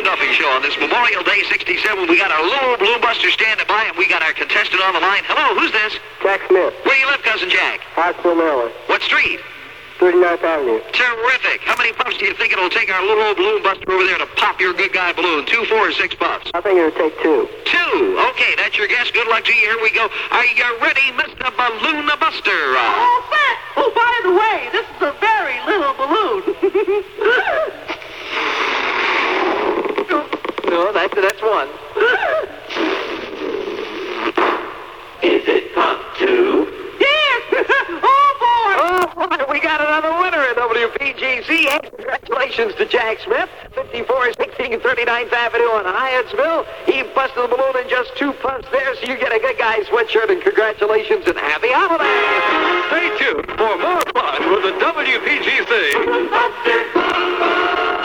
stuffing show on this Memorial Day 67. We got our little Blue Buster standing by, and we got our contestant on the line. Hello, who's this? Jack Smith. Where you live, Cousin Jack? Hartsville, Maryland. What street? 39th Avenue. Terrific. How many puffs do you think it'll take our little old Balloon Buster over there to pop your good guy balloon? 2, 4, or 6 puffs? I think it'll take 2. 2. Okay, that's your guess. Good luck to you. Here we go. Are you ready, Mr. Balloon Buster? All set. Oh, by the way, this is a very little balloon. No, that's one. Is it puff 2? Yes. Oh, boy. Oh, boy, we got another winner at WPGC. And congratulations to Jack Smith, 5416 39th Avenue on Hyattsville. He busted the balloon in just 2 puffs there, so you get a good guy sweatshirt, and congratulations and happy holidays. Stay tuned for more fun with the WPGC.